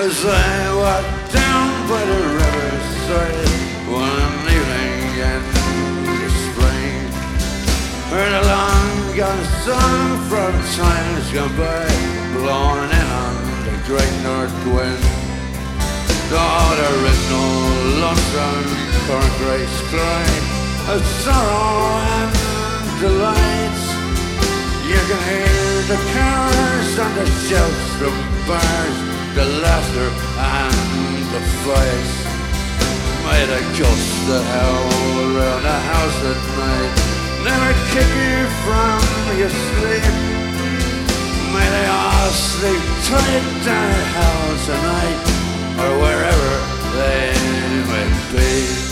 As I walked down by the riverside one evening in the spring, heard a long gone song from times gone by, blowing in on the great north wind. Though there is no lonesome corncrakes cry of sorrow and delight, you can hear the carols and the shouts from bars, the laughter and the fights. May the ghosts that howl round the house at night never kick you from your sleep. May they all sleep tight down at hell tonight, or wherever they may be.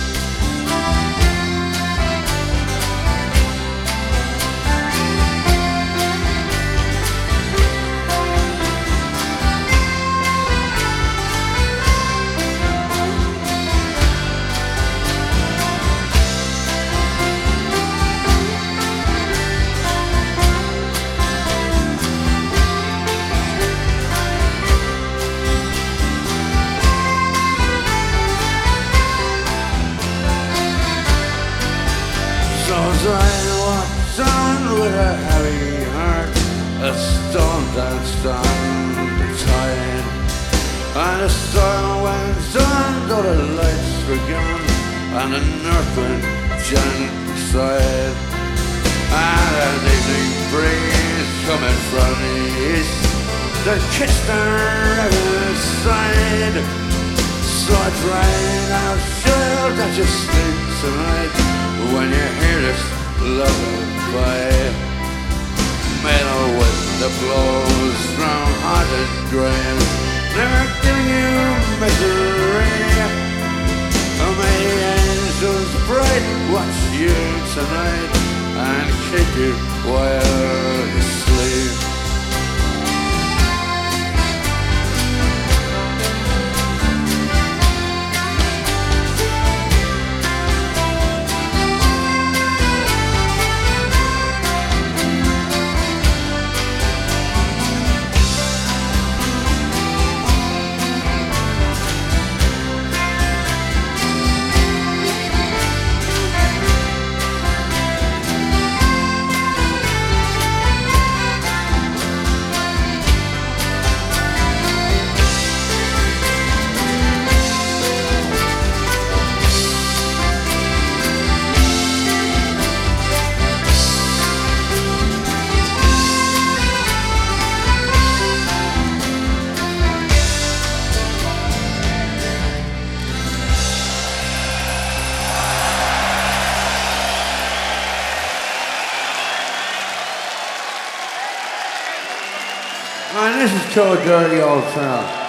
As I walked on with a heavy heart, a stone danced on the tide, and the sun went on though the lights were gone, and the north wind gently sighed, and an evening breeze coming from the east that kissed the riverside. So I tried out sure that you sleep tonight when you hear this lullaby. May the wind that blows from haunted graves never giving you misery. Oh, may the angels bright watch you tonight and keep you while you sleep. And this is to a dirty old town.